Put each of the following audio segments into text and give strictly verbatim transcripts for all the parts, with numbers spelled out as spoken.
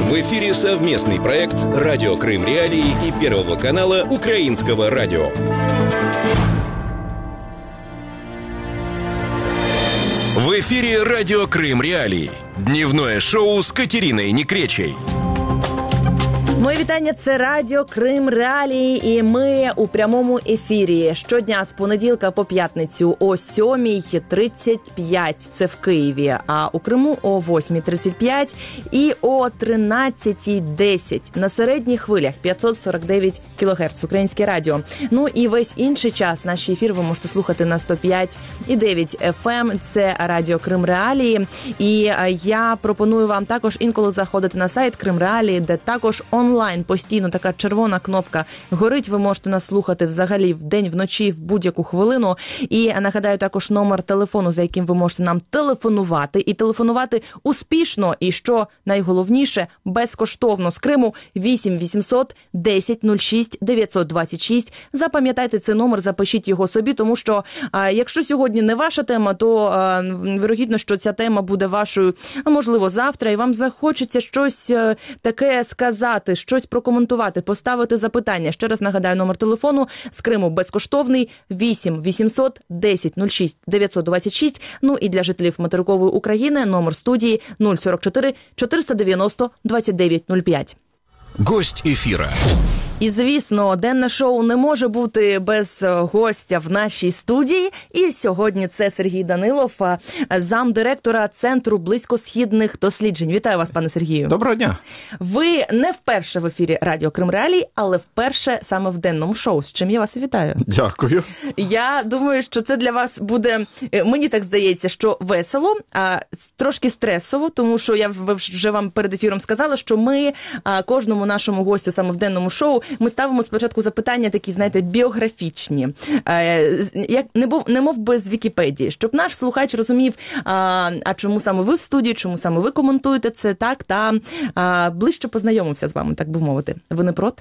В эфире совместный проект «Радио Крым Реалии» и Первого канала Украинского радио. В эфире «Радио Крым Реалии». Дневное шоу с Катериной Некречей. Моє вітання, це Радіо Крим Реалії, і ми у прямому ефірі щодня з понеділка по п'ятницю о сьомій тридцять п'ять, це в Києві, а у Криму о восьмій тридцять п'ять і о тринадцятій десять на середніх хвилях п'ятсот сорок дев'ять кілогерц, Українське радіо. Ну і весь інший час наш ефір ви можете слухати на сто п'ять і дев'ять еф ем, це Радіо Крим Реалії. І я пропоную вам також інколи заходити на сайт Крим Реалії, де також онлайн онлайн постійно така червона кнопка горить. Ви можете нас слухати взагалі вдень, вночі, в будь-яку хвилину. І нагадаю також номер телефону, за яким ви можете нам телефонувати. І телефонувати успішно. І що найголовніше, безкоштовно. З Криму вісім вісімсот десять нуль шість дев'ятсот двадцять шість. Запам'ятайте цей номер, запишіть його собі, тому що а, якщо сьогодні не ваша тема, то а, вирогідно, що ця тема буде вашою, а можливо завтра, і вам захочеться щось а, таке сказати, щось прокоментувати, поставити запитання. Ще раз нагадаю, номер телефону з Криму безкоштовний вісім вісімсот десять нуль шість дев'ятсот двадцять шість. Ну і для жителів материкової України номер студії нуль сорок чотири чотириста дев'яносто двадцять дев'ять нуль п'ять. Гость ефіра. І, звісно, денне шоу не може бути без гостя в нашій студії. І сьогодні це Сергій Данилов, замдиректора Центру близькосхідних досліджень. Вітаю вас, пане Сергію. Доброго дня. Ви не вперше в ефірі Радіо Крим Реалії, але вперше саме в денному шоу, з чим я вас вітаю. Дякую. Я думаю, що це для вас буде, мені так здається, що весело, а трошки стресово, тому що я вже вам перед ефіром сказала, що ми кожному нашому гостю саме в денному шоу ми ставимо спочатку запитання такі, знаєте, біографічні, як не мов би з Вікіпедії, щоб наш слухач розумів, а, а чому саме ви в студії, чому саме ви коментуєте це, так, та а, ближче познайомився з вами, так би мовити. Ви не проти?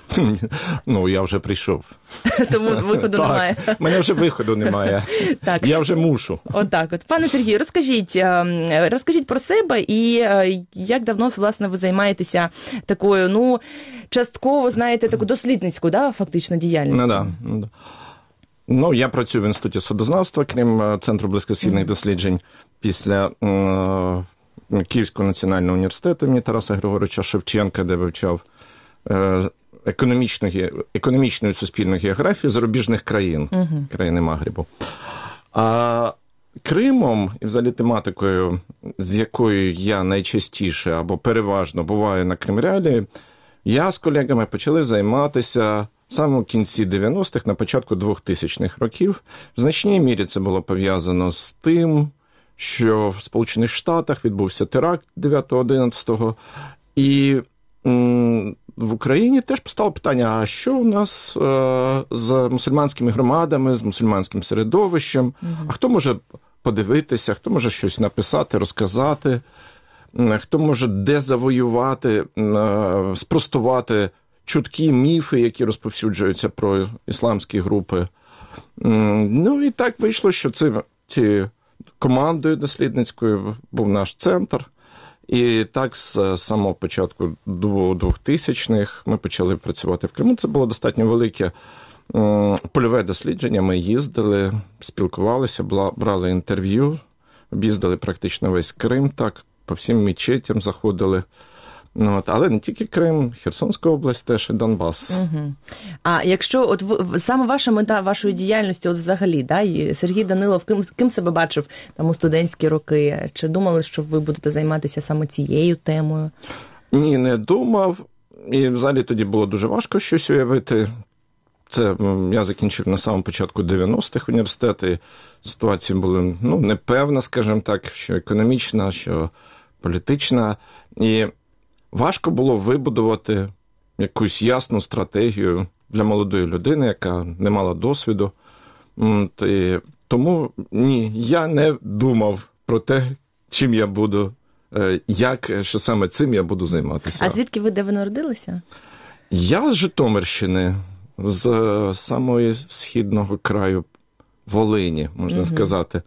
Ну, я вже прийшов. Тому виходу так, немає. Мене вже виходу немає. Так. Я вже мушу. Отак от. Пане Сергію, розкажіть, розкажіть про себе і як давно, власне, ви займаєтеся такою, ну, частково, знаєте, таку дослідницьку, да, фактично, діяльність? Ну, да. Ну, я працюю в Інституті судознавства, крім Центру близькосхідних mm-hmm. досліджень, після е- Київського національного університету імені Тараса Григоровича Шевченка, де вивчав е- економічну, економічну і суспільну географію зарубіжних країн, mm-hmm. країни Магрибу. А Кримом, і взагалі тематикою, з якою я найчастіше або переважно буваю на Крим Реалії, я з колегами почали займатися саме в кінці дев'яностих, на початку двохтисячних років. В значній мірі це було пов'язано з тим, що в Сполучених Штатах відбувся теракт дев'ятого одинадцятого, і м, в Україні теж постало питання, а що у нас е, з мусульманськими громадами, з мусульманським середовищем, угу. а хто може подивитися, хто може щось написати, розказати, хто може дезавоювати, спростувати чуткі міфи, які розповсюджуються про ісламські групи. Ну і так вийшло, що це, ці командою дослідницькою був наш центр. І так з самого початку двохтисячних ми почали працювати в Криму. Це було достатньо велике польове дослідження. Ми їздили, спілкувалися, брали інтерв'ю, об'їздили практично весь Крим, так, по всім мечетям заходили. Ну, от, але не тільки Крим, Херсонська область теж і Донбас. Угу. А якщо от в, саме ваша мета вашої діяльності, от взагалі, да, і Сергій Данилов, ким, ким себе бачив там у студентські роки? Чи думали, що ви будете займатися саме цією темою? Ні, не думав. І взагалі тоді було дуже важко щось уявити. Це я закінчив на самому початку дев'яностих університети. Ситуація була, ну, непевна, скажімо так, що економічна, що політична. І важко було вибудувати якусь ясну стратегію для молодої людини, яка не мала досвіду. І тому ні, я не думав про те, чим я буду, як, що саме цим я буду займатися. А звідки ви, де ви народилися? Я з Житомирщини, з самого східного краю Волині, можна угу. сказати.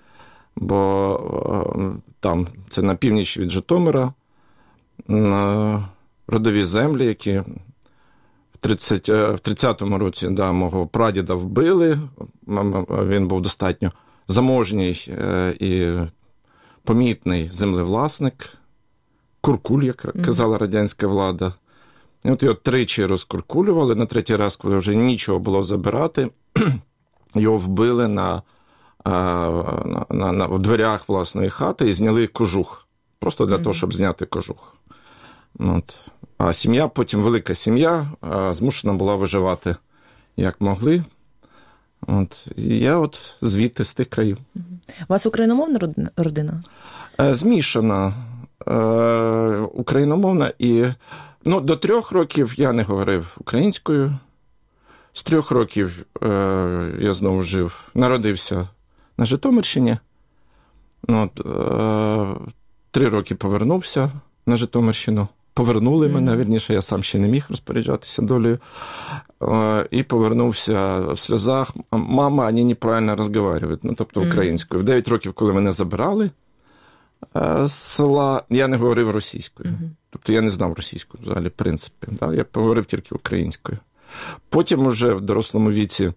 Бо там, це на північ від Житомира, родові землі, які в тридцятому році, да, мого прадіда вбили. Він був достатньо заможній і помітний землевласник. Куркуль, як казала радянська влада. І от його тричі розкуркулювали. На третій раз, коли вже нічого було забирати, його вбили на, на, на, на в дверях власної хати і зняли кожух. Просто для mm-hmm. того, щоб зняти кожух. От. А сім'я, потім велика сім'я, змушена була виживати як могли. От. І я от звідти, з тих країв. У вас україномовна родина? Змішана. Україномовна. І ну, до трьох років я не говорив українською. З трьох років е, я знову жив, народився на Житомирщині. От, е, три роки повернувся на Житомирщину. Повернули mm-hmm. мене, вірніше, я сам ще не міг розпоряджатися долею. Е, і повернувся в сльозах. Мама, вони неправильно розмовляють, ну, тобто українською. Mm-hmm. В дев'ять років, коли мене забирали е, з села, я не говорив російською. Mm-hmm. Тобто я не знав російську взагалі, в принципі. Да? Я поговорив тільки українською. Потім уже в дорослому віці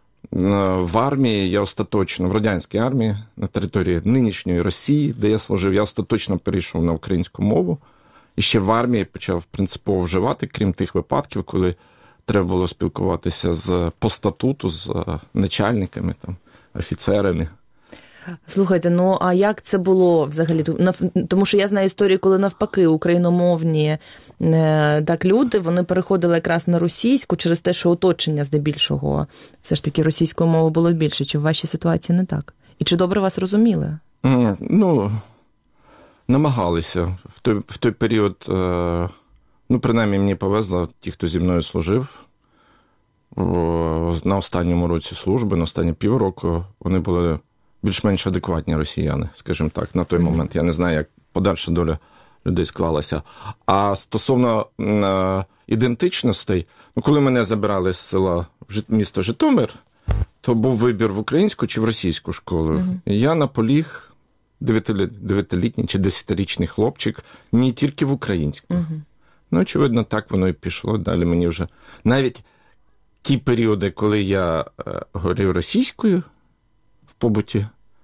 в армії, я остаточно, в радянській армії, на території нинішньої Росії, де я служив, я остаточно перейшов на українську мову. І ще в армії почав принципово вживати, крім тих випадків, коли треба було спілкуватися з, по статуту з начальниками, там, офіцерами. Слухайте, ну а як це було взагалі? Тому що я знаю історію, коли навпаки україномовні так люди, вони переходили якраз на російську через те, що оточення здебільшого все ж таки російської мови було більше. Чи в вашій ситуації не так? І чи добре вас розуміли? Mm, ну, намагалися. В той, в той період, ну, принаймні мені повезло, ті, хто зі мною служив, на останньому році служби, на останні півроку, вони були більш-менш адекватні росіяни, скажімо так, на той момент. Я не знаю, як подальша доля людей склалася. А стосовно е, ідентичностей, ну, коли мене забирали з села в місто Житомир, то був вибір в українську чи в російську школу. Mm-hmm. Я наполіг, дев'ятилітній чи десятирічний хлопчик, не тільки в українську. Mm-hmm. Ну, очевидно, так воно і пішло. Далі мені вже... Навіть ті періоди, коли я е, говорив російською, побуті,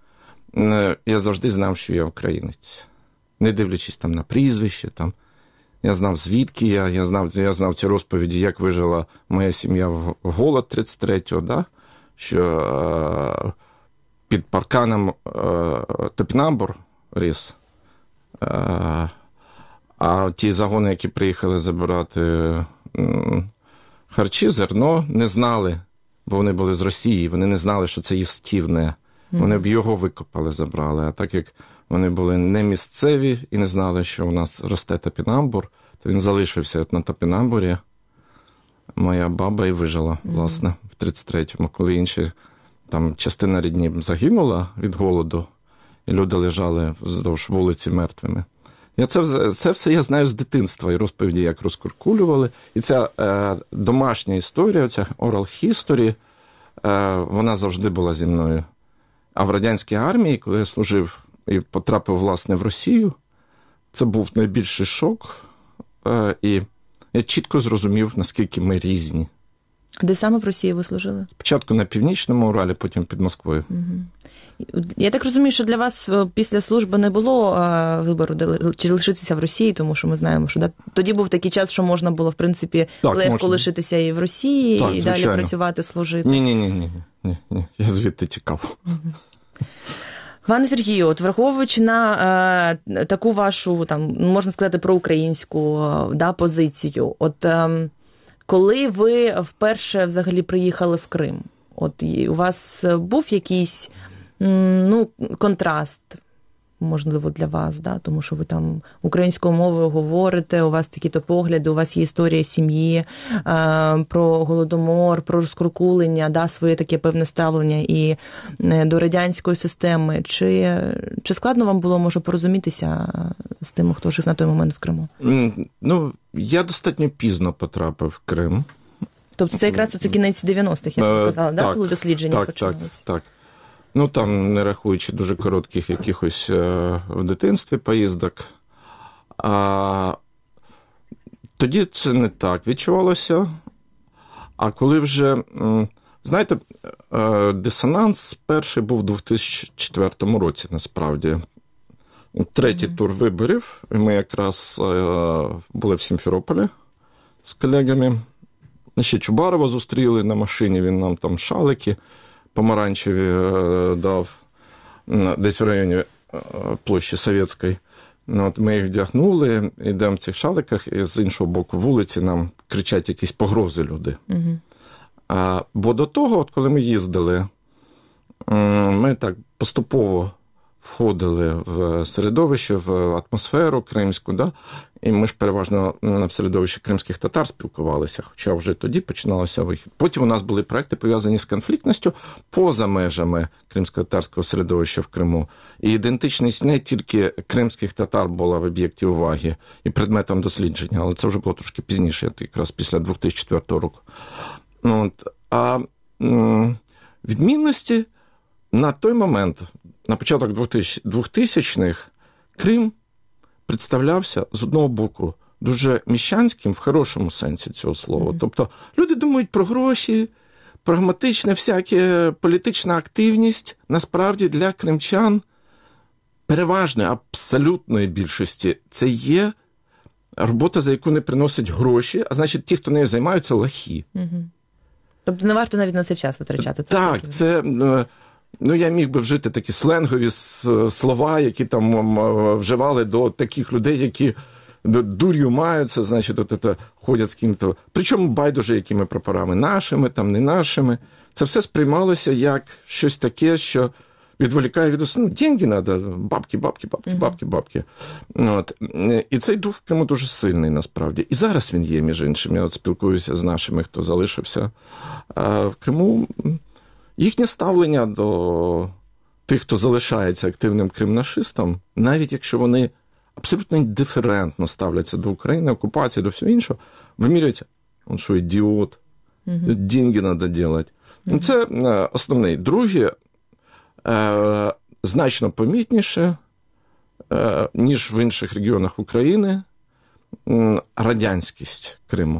я завжди знав, що я українець. Не дивлячись там на прізвище, там, я знав, звідки я, я знав, я знав ці розповіді, як вижила моя сім'я в голод тридцять третього, да? Що е, під парканом е, топінамбур ріс, е, а ті загони, які приїхали забирати е, харчі, зерно, не знали, бо вони були з Росії, вони не знали, що це їстівне. Вони б його викопали, забрали. А так як вони були не місцеві і не знали, що у нас росте топінамбур, то він залишився на топінамбурі. Моя баба і вижила, власне, mm-hmm. в тридцять третьому, коли інші, там, частина рідні загинула від голоду, і люди лежали вздовж вулиці мертвими. Я це, це все я знаю з дитинства, і розповіді, як розкуркулювали. І ця е, домашня історія, ця oral history, е, вона завжди була зі мною. А в радянській армії, коли я служив і потрапив, власне, в Росію, це був найбільший шок. Е, і я чітко зрозумів, наскільки ми різні. А де саме в Росії ви служили? Спочатку на Північному Уралі, потім під Москвою. Угу. Я так розумію, що для вас після служби не було а, вибору, чи лишитися в Росії, тому що ми знаємо, що да, тоді був такий час, що можна було, в принципі, так, легко можна. лишитися і в Росії, так, і звичайно. Далі працювати, служити. Ні-ні-ні, ні, ні, ні. Я звідти тікав. Угу. Пане Сергію, от враховуючи на е, таку вашу, там, можна сказати, проукраїнську да, позицію, от е, коли ви вперше взагалі приїхали в Крим, от у вас був якийсь ну, контраст, можливо, для вас, да? Тому що ви там українською мовою говорите, у вас такі-то погляди, у вас є історія сім'ї, е, про Голодомор, про розкуркулення, да, своє таке певне ставлення і до радянської системи. Чи, чи складно вам було, може, порозумітися з тим, хто жив на той момент в Криму? Ну, я достатньо пізно потрапив в Крим. Тобто це якраз це кінець дев'яностих, як ви казали, да, коли дослідження так, почалися? Так, так. Ну, там, не рахуючи дуже коротких якихось е, в дитинстві поїздок. А, тоді це не так відчувалося. А коли вже, знаєте, дисонанс перший був у дві тисячі четвертому році, насправді. Третій mm-hmm. тур виборів, і ми якраз були в Сімферополі з колегами. Ще Чубарова зустріли на машині, він нам там шалики помаранчеві дав, десь в районі площі Совєтської. От ми їх вдягнули, йдемо в цих шаликах, і з іншого боку вулиці нам кричать якісь погрози люди. Угу. А, бо до того, от коли ми їздили, ми так поступово входили в середовище, в атмосферу кримську, да? І ми ж переважно в середовищі кримських татар спілкувалися, хоча вже тоді починалося вихід. Потім у нас були проекти, пов'язані з конфліктністю поза межами кримсько-татарського середовища в Криму. І ідентичність не тільки кримських татар була в об'єкті уваги і предметом дослідження, але це вже було трошки пізніше, якраз після дві тисячі четвертого року. От. А м- відмінності на той момент, на початок двохтисячних, Крим представлявся, з одного боку, дуже міщанським в хорошому сенсі цього слова. Mm-hmm. Тобто люди думають про гроші, прагматична всяка політична активність. Насправді для кримчан переважної, абсолютної більшості це є робота, за яку не приносять гроші, а значить ті, хто нею займаються, лохи. Mm-hmm. Тобто не варто навіть на це час витрачати. Це так, таки. це... Ну, я міг би вжити такі сленгові слова, які там вживали до таких людей, які дур'ю маються, значить, от це, ходять з ким-то. Причому байдуже, якими прапорами, нашими, там, не нашими. Це все сприймалося як щось таке, що відволікає від основного. Ну, деньги треба, бабки, бабки, бабки, uh-huh. бабки, бабки. От. І цей дух в Криму дуже сильний, насправді. І зараз він є, між іншим. Я от спілкуюся з нашими, хто залишився а в Криму. Їхнє ставлення до тих, хто залишається активним кримнашистом, навіть якщо вони абсолютно індиферентно ставляться до України, окупації, до всього іншого, вимірюється, он що, ідіот, uh-huh. деньги треба робити. Uh-huh. Це основний. Друге, е, значно помітніше, е, ніж в інших регіонах України, е, радянськість Криму.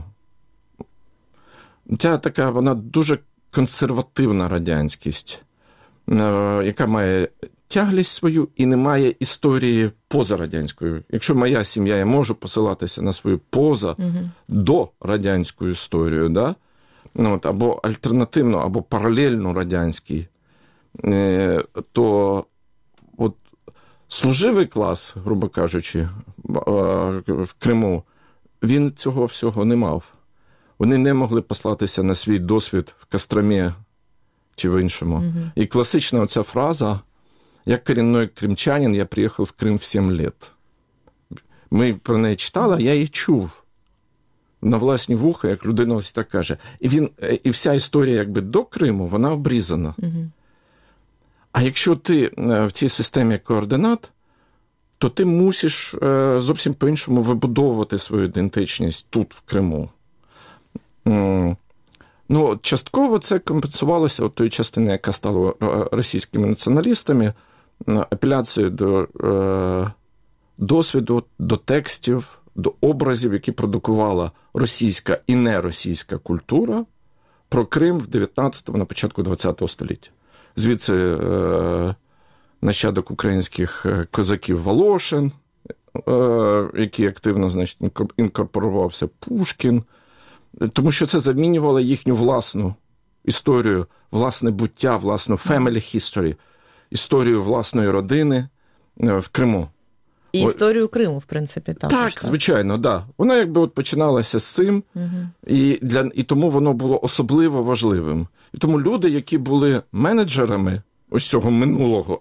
Ця така, вона дуже консервативна радянськість, яка має тяглість свою і не має історії поза радянською. Якщо моя сім'я, я можу посилатися на свою поза угу. до радянську історію, да? Ну, от, або альтернативно, або паралельно радянській, то от служивий клас, грубо кажучи, в Криму, він цього всього не мав. Вони не могли послатися на свій досвід в Костромі чи в іншому. Mm-hmm. І класична оця фраза «Як корінний кримчанин, я приїхав в Крим в сім років». Ми про неї читали, я її чув на власні вуха, як людина ось так каже. І, він, і вся історія якби до Криму, вона обрізана. Mm-hmm. А якщо ти в цій системі координат, то ти мусиш зовсім по-іншому вибудовувати свою ідентичність тут, в Криму. Ну, частково це компенсувалося от тої частини, яка стала російськими націоналістами, апеляцією до е, досвіду, до текстів, до образів, які продукувала російська і неросійська культура про Крим в дев'ятнадцятому, на початку ХХ століття. Звідси е, нащадок українських козаків Волошин, е, який активно, значить, інкорпорувався, Пушкін, тому що це замінювало їхню власну історію, власне буття, власну family history, історію власної родини в Криму. І історію Криму, в принципі, також. Так, так, звичайно, да. Вона якби от починалася з цим, угу. і, для, і тому воно було особливо важливим. І тому люди, які були менеджерами ось цього минулого,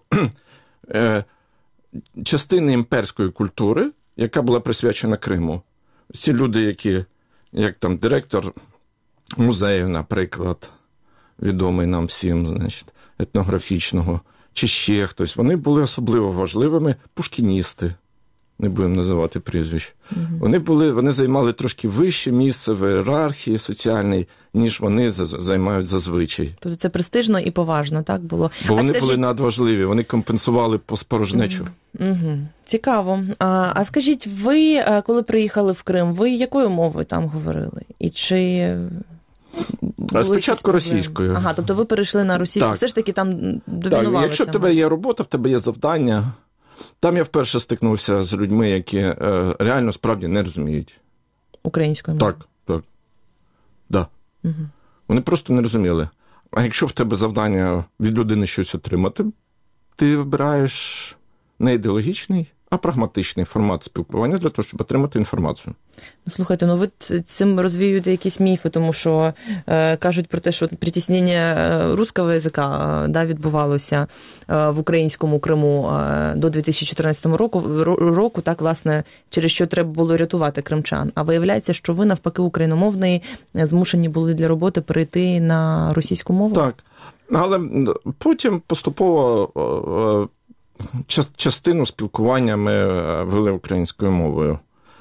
частини імперської культури, яка була присвячена Криму, ці люди, які як там директор музею, наприклад, відомий нам всім, значить, етнографічного, чи ще хтось, вони були особливо важливими пушкіністи, не будемо називати прізвищ, угу. вони були, вони займали трошки вище місце в ієрархії соціальній, ніж вони займають зазвичай. Тобто це престижно і поважно, так було? Бо а вони скажіть... були надважливі, вони компенсували порожнечу. Угу. Угу. Цікаво. А, а скажіть, ви, коли приїхали в Крим, ви якою мовою там говорили? І чи... Спочатку російською. Ага, тобто ви перейшли на російську, так. Все ж таки там домінувалося. Так, якщо в тебе є робота, в тебе є завдання. Там я вперше стикнувся з людьми, які е, реально справді не розуміють. Українською мовою? Так, так. Да. Угу. Вони просто не розуміли. А якщо в тебе завдання від людини щось отримати, ти вибираєш не ідеологічний, а прагматичний формат спілкування для того, щоб отримати інформацію. Ну, слухайте, ну ви цим розвіюєте якісь міфи, тому що е, кажуть про те, що притіснення русского язика да, відбувалося е, в українському Криму е, до дві тисячі чотирнадцятого року, року, так, власне, через що треба було рятувати кримчан. А виявляється, що ви, навпаки, україномовний, змушені були для роботи перейти на російську мову? Так, але потім поступово частину спілкування ми вели українською мовою.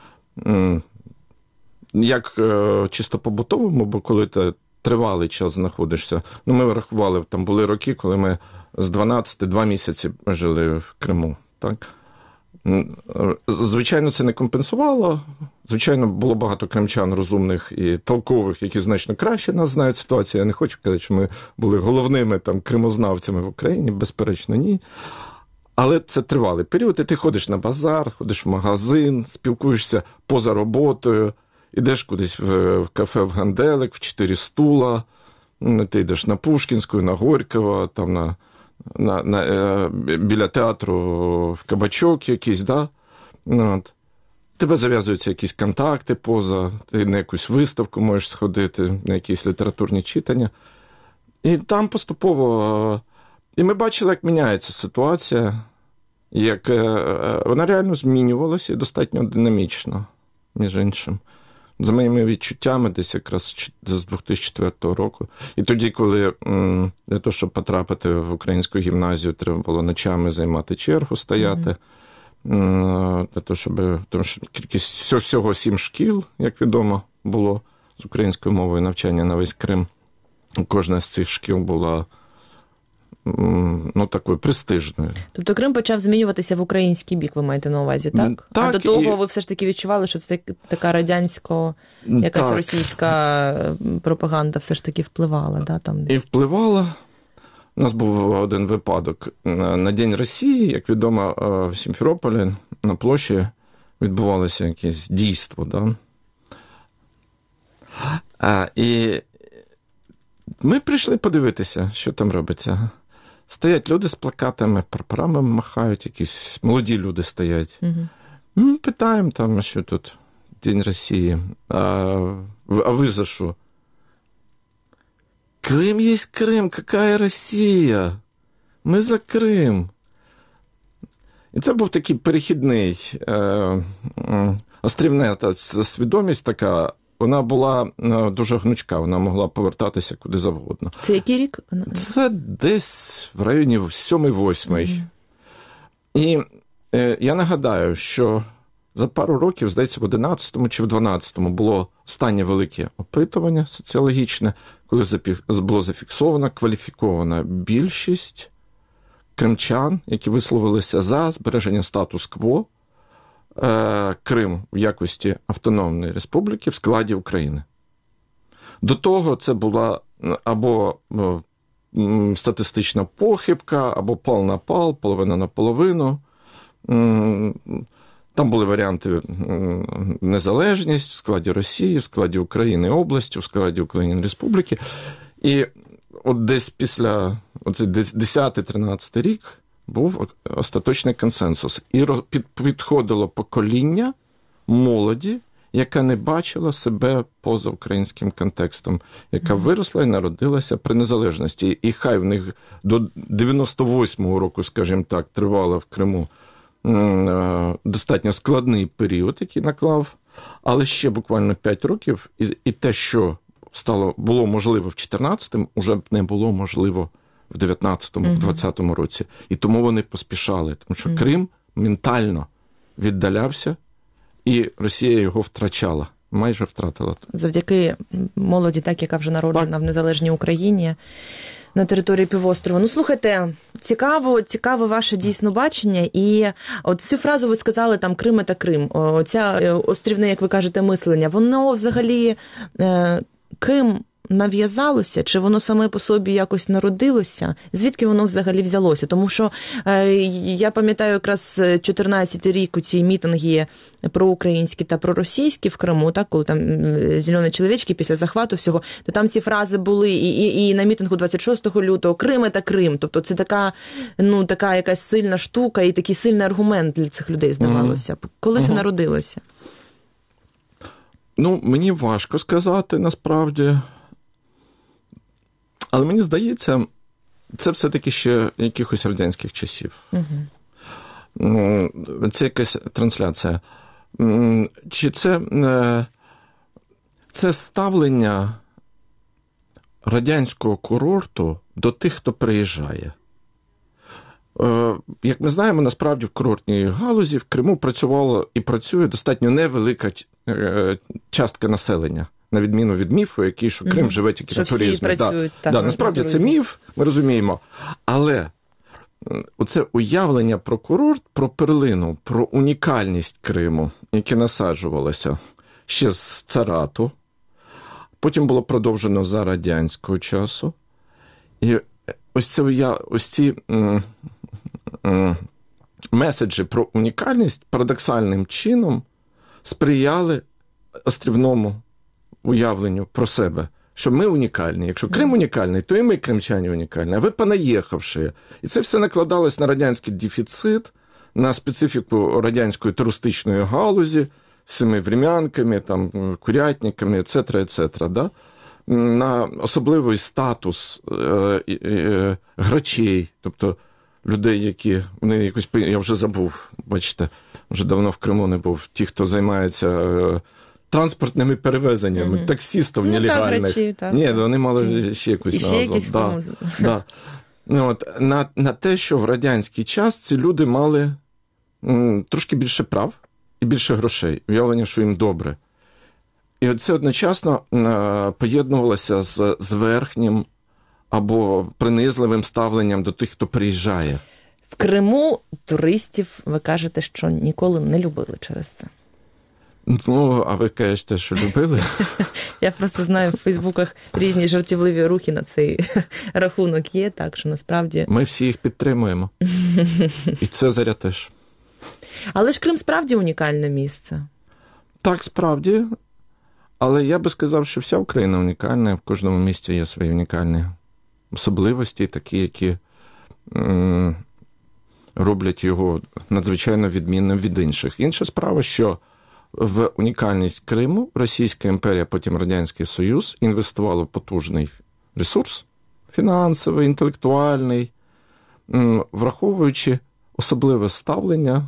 Як чисто побутовому, бо коли ти тривалий час знаходишся, ну ми рахували, там були роки, коли ми з дванадцяти два місяці жили в Криму. Так? Звичайно, це не компенсувало. Звичайно, було багато кримчан розумних і толкових, які значно краще нас знають ситуацію. Я не хочу казати, що ми були головними там кримознавцями в Україні, безперечно, ні. Але це тривалий період, і ти ходиш на базар, ходиш в магазин, спілкуєшся поза роботою, ідеш кудись в кафе в Ганделик, в Чотири стула, ти йдеш на Пушкінську, на Горького, там на, на, на, біля театру в кабачок якийсь, да? От. Тебе зав'язуються якісь контакти поза, ти на якусь виставку можеш сходити, на якісь літературні читання. І там поступово... І ми бачили, як міняється ситуація, як вона реально змінювалася і достатньо динамічно, між іншим. За моїми відчуттями, десь якраз з дві тисячі четвертого року. І тоді, коли для того, щоб потрапити в українську гімназію, треба було ночами займати чергу, стояти. Mm-hmm. Для того, щоб, тому що кількість всього сім шкіл, як відомо, було з українською мовою навчання на весь Крим. Кожна з цих шкіл була ну, такою престижною. Тобто Крим почав змінюватися в український бік, ви маєте на увазі, так? Так, а до того і... ви все ж таки відчували, що це така радянсько, якась так. російська пропаганда все ж таки впливала, да, там? І впливала. У нас був один випадок. На День Росії, як відомо, в Сімферополі на площі відбувалося якесь дійство, да? А, і ми прийшли подивитися, що там робиться. Стоять люди з плакатами, прапорами махають, якісь молоді люди стоять. Угу. Ми питаємо там, що тут День Росії. А, а ви за що? Крим є Крим, яка Росія? Ми за Крим. І це був такий перехідний, е, е, острівна та свідомість така. Вона була дуже гнучка, вона могла повертатися куди завгодно. Це який рік? Це десь в районі сьомий-восьмий. Mm-hmm. І е, я нагадаю, що за пару років, здається, в одинадцятому чи в дванадцятому було останнє велике опитування соціологічне, коли було зафіксовано кваліфікована більшість кримчан, які висловилися за збереження статус-кво, Крим в якості автономної республіки в складі України. До того це була або статистична похибка, або пал на пал, половина на половину. Там були варіанти незалежність в складі Росії, в складі України області, в складі України республіки. І от десь після оцей десятий-тринадцятий рік був остаточний консенсус. І підходило покоління молоді, яка не бачила себе поза українським контекстом, яка виросла і народилася при незалежності. І хай в них до дев'яносто восьмого року, скажімо так, тривало в Криму достатньо складний період, який наклав, але ще буквально п'ять років, і, і те, що стало, було можливо в чотирнадцятому, вже не було можливо в дев'ятнадцятому, в двадцятому році. І тому вони поспішали, тому що Крим ментально віддалявся, і Росія його втрачала, майже втратила. Завдяки молоді, так, яка вже народжена так. в незалежній Україні, на території півострова. Ну, слухайте, цікаво, цікаве ваше дійсно бачення. І от цю фразу ви сказали, там, Крим – це Крим. Оця острівне, як ви кажете, мислення, воно взагалі е, ким нав'язалося, чи воно саме по собі якось народилося? Звідки воно взагалі взялося? Тому що е, я пам'ятаю якраз чотирнадцятий рік у ці мітинги проукраїнські та проросійські в Криму, так, коли там зелені чоловічки після захвату всього, то там ці фрази були і, і, і на мітингу двадцять шостого лютого «Крим – це Крим». Тобто це така, ну, така якась сильна штука і такий сильний аргумент для цих людей, здавалося. Коли це угу. народилося? Ну, мені важко сказати, насправді. Але мені здається, це все-таки ще якихось радянських часів. Угу. Це якась трансляція. Чи це, це ставлення радянського курорту до тих, хто приїжджає? Як ми знаємо, насправді в курортній галузі в Криму працювала і працює достатньо невелика частка населення. На відміну від міфу, який, що Крим mm-hmm. живе тільки що на туризмі. Всі працюють, да. так, да, насправді це міф, ми розуміємо. Але оце уявлення про курорт, про перлину, про унікальність Криму, яке насаджувалося ще з царату, потім було продовжено за радянського часу. І ось, це, ось ці м- м- меседжі про унікальність парадоксальним чином сприяли острівному уявленню про себе, що ми унікальні. Якщо Крим унікальний, то і ми, кримчані, унікальні. А ви понаїхавши. І це все накладалось на радянський дефіцит, на специфіку радянської туристичної галузі, з цими врем'янками, там, курятниками, et cetera, et cetera, да? На особливий статус е- е- грачей, тобто людей, які, вони якось, я вже забув, бачите, вже давно в Криму не був, ті, хто займається е- транспортними перевезеннями, mm-hmm. таксістів ну, нелегальних. Так, речі, так. Ні, вони мали Чи... ще якусь назву. Якісь да, да. Ну, от, на, на те, що в радянський час ці люди мали м, трошки більше прав і більше грошей. Уявлення, що їм добре. І це одночасно е, поєднувалося з, з верхнім або принизливим ставленням до тих, хто приїжджає. В Криму туристів, ви кажете, що ніколи не любили через це. Ну, а ви кажете, що любили? Я просто знаю, в Фейсбуках різні жартівливі рухи на цей рахунок є, так що насправді... Ми всі їх підтримуємо. І Цезаря теж. Але ж Крим справді унікальне місце. Так, справді. Але я би сказав, що вся Україна унікальна, в кожному місті є свої унікальні особливості, такі, які м- роблять його надзвичайно відмінним від інших. Інша справа, що в унікальність Криму Російська імперія, потім Радянський Союз інвестували потужний ресурс фінансовий, інтелектуальний, враховуючи особливе ставлення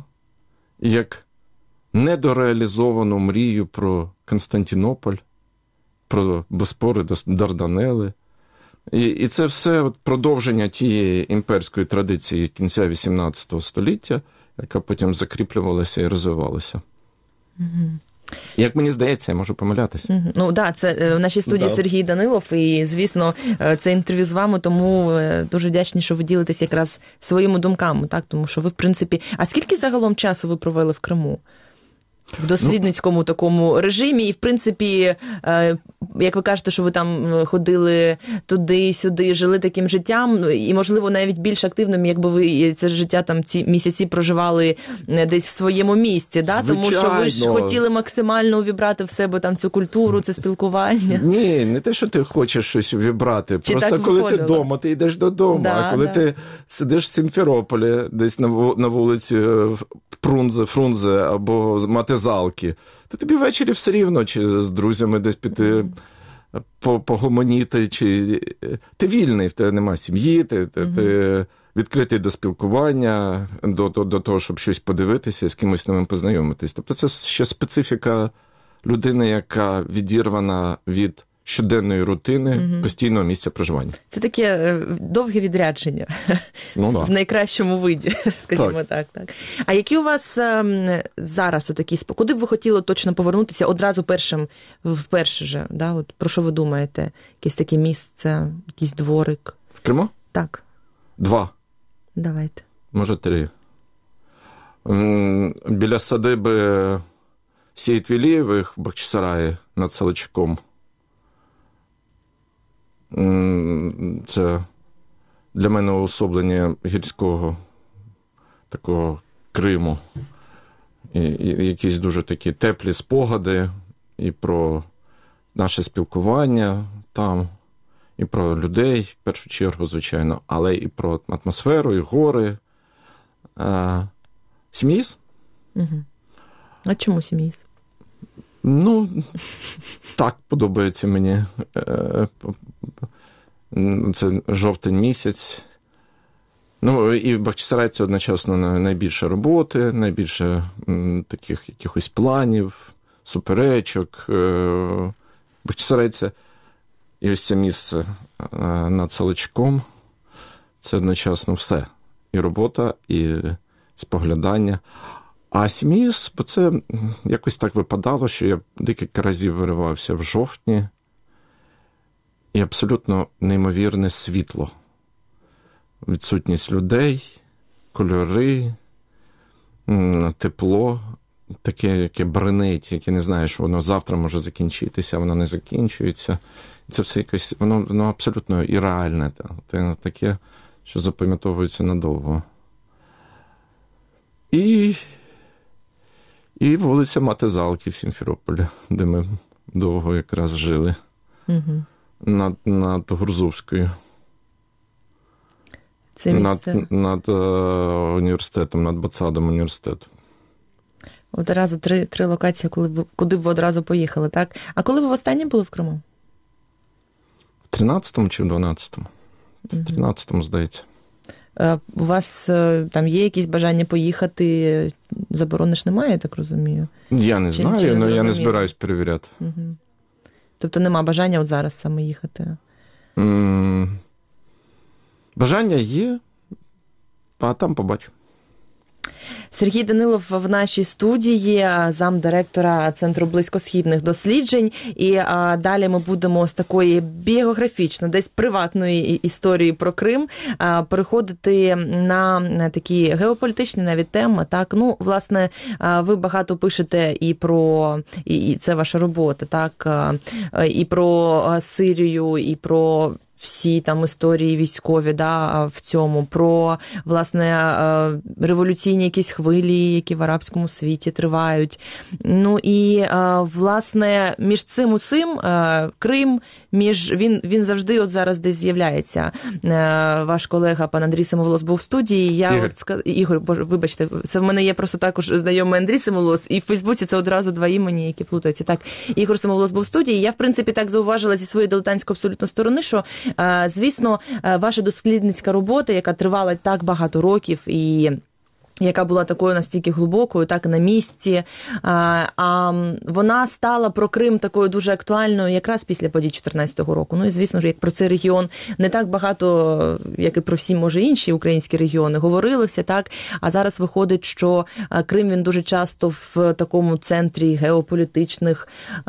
як недореалізовану мрію про Константинополь, про Боспори, Дарданели. І, і це все от продовження тієї імперської традиції кінця вісімнадцятого століття, яка потім закріплювалася і розвивалася. Угу. Як мені здається, я можу помилятися. Угу. Ну, да, це в нашій студії да. Сергій Данилов, і, звісно, це інтерв'ю з вами, тому дуже вдячні, що ви ділитесь якраз своїми думками, так? Тому що ви, в принципі... А скільки загалом часу ви провели в Криму? В дослідницькому такому режимі, і, в принципі, як ви кажете, що ви там ходили туди-сюди, жили таким життям, і, можливо, навіть більш активним, якби ви це життя там ці місяці проживали десь в своєму місті, да? Тому що ви ж хотіли максимально увібрати в себе там цю культуру, це спілкування. Ні, не те, що ти хочеш щось увібрати, Чи просто коли виходило? Ти вдома, ти йдеш додому, да, а коли да. ти сидиш в Сімферополі, десь на вулиці Фрунзе, Фрунзе або Матезалки, то тобі ввечері все рівно, чи з друзями десь піти погомоніти, чи ти вільний, в тебе немає сім'ї, ти, ти, mm-hmm. ти відкритий до спілкування, до, до, до того, щоб щось подивитися, з кимось новим познайомитись. Тобто це ще специфіка людини, яка відірвана від щоденної рутини, угу. постійного місця проживання. Це таке довге відрядження. Ну, в найкращому виді, скажімо так. так, так. А які у вас зараз отакі, куди б ви хотіли точно повернутися одразу першим, вперше же? Да? От, про що ви думаєте? Якесь таке місце, якийсь дворик? В Криму? Так. Два. Давайте. Може, три. Біля садиби Сейтвілієвих в Бахчисараї над Солочаком. Це для мене уособлення гірського такого Криму. І, і якісь дуже такі теплі спогади і про наше спілкування там, і про людей, в першу чергу, звичайно, але і про атмосферу, і гори. Сім'їз? Угу. А чому Сім'їз? Ну, так подобається мені. Це жовтень місяць. Ну, і в Бахчисараї це одночасно найбільше роботи, найбільше таких якихось планів, суперечок. Бахчисарай – це і ось це місце над Солочаком. Це одночасно все. І робота, і споглядання. А Сім'їз, бо це якось так випадало, що я декілька разів виривався в жовтні, і абсолютно неймовірне світло. Відсутність людей, кольори, тепло, таке, яке бренить, яке не знаєш, що воно завтра може закінчитися, воно не закінчується. Це все якось, воно, воно абсолютно ірреальне, таке, що запам'ятовується надовго. І, і вулиця Мати Залки в Сімферополі, де ми довго якраз жили. Угу. Над, над Гурзовською. Це місце? Над, над е, університетом, над Ботсадом університету. Одразу три, три локації, коли б, куди б ви одразу поїхали, так? А коли ви востаннє були в Криму? В тринадцятому чи в дванадцятому? Угу. В тринадцятому, здається. У вас там є якісь бажання поїхати? Заборони ж немає, я так розумію? Я не чи, знаю, чи не я не збираюсь перевіряти. Угу. Тобто нема бажання от зараз саме їхати? Mm, бажання є, а там побачу. Сергій Данилов в нашій студії, замдиректора Центру близькосхідних досліджень. І а, далі ми будемо з такої біографічно, десь приватної історії про Крим а, переходити на, на такі геополітичні навіть теми. Так, ну, власне, а, ви багато пишете і про, і, і це ваша робота, так, а, і про Сирію, і про всі там історії військові, да, в цьому, про, власне, революційні якісь хвилі, які в арабському світі тривають. Ну і, власне, між цим усім Крим, між, він, він завжди от зараз десь з'являється. Ваш колега, пан Андрій Семоволос, був в студії. Я Ігор. От, Ігор, боже, вибачте, це в мене є просто також знайомий Андрій Семоволос, і в Фейсбуці це одразу два імені, які плутаються. Так, Ігор Семоволос був в студії. Я, в принципі, так зауважила зі своєї дилетантської абсолютно сторони, що звісно, ваша дослідницька робота, яка тривала так багато років і яка була такою настільки глибокою, так, на місці, а вона стала про Крим такою дуже актуальною якраз після подій чотирнадцятого року. Ну і, звісно ж, як про цей регіон не так багато, як і про всі, може, інші українські регіони, говорилося, так, а зараз виходить, що Крим, він дуже часто в такому центрі геополітичних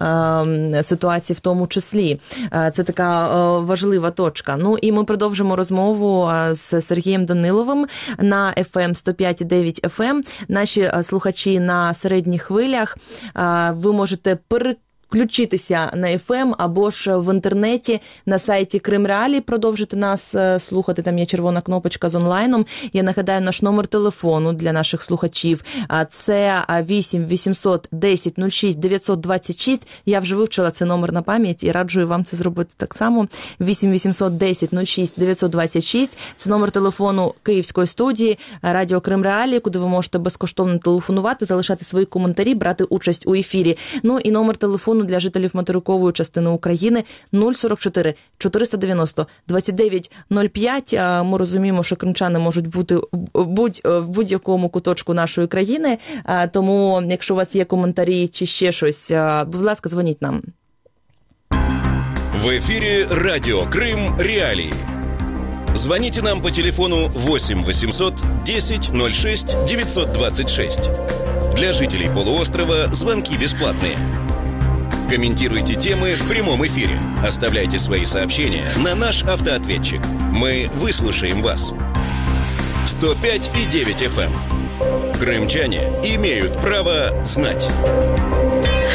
ситуацій в тому числі. Це така важлива точка. Ну і ми продовжимо розмову з Сергієм Даниловим на еф ем сто п'ять і дев'ять еф ем. Наші слухачі на середніх хвилях. Ви можете переключитися на еф ем або ж в інтернеті на сайті Крим Реалії продовжити нас слухати. Там є червона кнопочка з онлайном. Я нагадаю наш номер телефону для наших слухачів. Це вісім вісімсот десять нуль шість дев'ятсот двадцять шість. Я вже вивчила цей номер на пам'ять і раджу вам це зробити так само. вісім вісімсот десять нуль шість дев'ятсот двадцять шість. Це номер телефону Київської студії Радіо Крим Реалії, куди ви можете безкоштовно телефонувати, залишати свої коментарі, брати участь у ефірі. Ну і номер телефону для жителів материкової частини України нуль сорок чотири чотириста дев'яносто двадцять дев'ять нуль п'ять. Ми розуміємо, що кримчани можуть бути будь, в будь-якому куточку нашої країни, тому якщо у вас є коментарі чи ще щось, будь ласка, дзвоніть нам. В эфире радио Крым Реалии. Звоните нам по телефону восемь восемьсот десять ноль шесть девятьсот двадцать шесть. Для жителей полуострова звонки бесплатные. Комментируйте темы в прямом эфире. Оставляйте свои сообщения на наш автоответчик. Мы выслушаем вас. сто пять и девять эф эм. Крымчане имеют право знать.